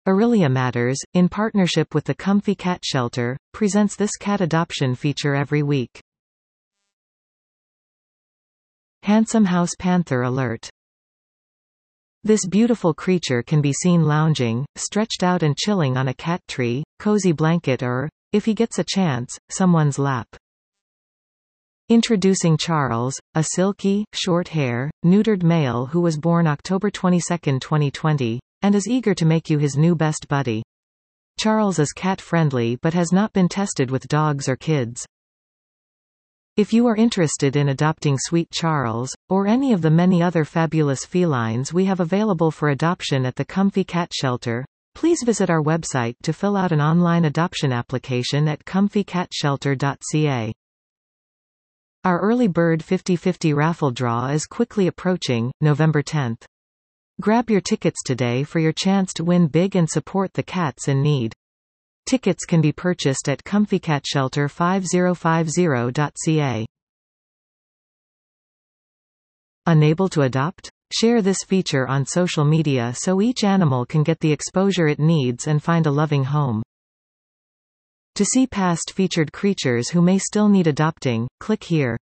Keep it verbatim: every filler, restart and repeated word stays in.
Aurelia Matters, in partnership with the Comfy Cat Shelter, presents this cat adoption feature every week. Handsome House Panther Alert. This beautiful creature can be seen lounging, stretched out and chilling on a cat tree, cozy blanket or, if he gets a chance, someone's lap. Introducing Charles, a silky, short-hair, neutered male who was born October twenty-second, twenty twenty, and is eager to make you his new best buddy. Charles is cat-friendly but has not been tested with dogs or kids. If you are interested in adopting Sweet Charles, or any of the many other fabulous felines we have available for adoption at the Comfy Cat Shelter, please visit our website to fill out an online adoption application at comfy cat shelter dot c a. Our early bird fifty fifty raffle draw is quickly approaching, November tenth. Grab your tickets today for your chance to win big and support the cats in need. Tickets can be purchased at comfy cat shelter five zero five zero dot c a. Unable to adopt? Share this feature on social media so each animal can get the exposure it needs and find a loving home. To see past featured creatures who may still need adopting, click here.